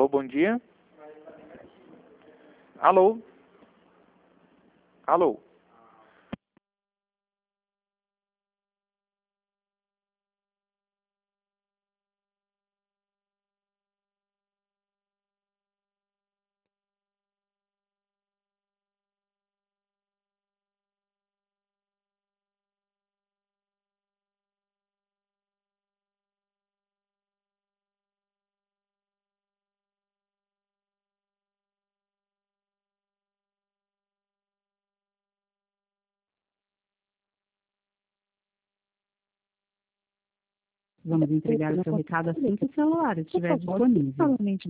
Alô, bom dia. Alô? Alô? Vamos entregar o seu recado assim que o celular estiver disponível.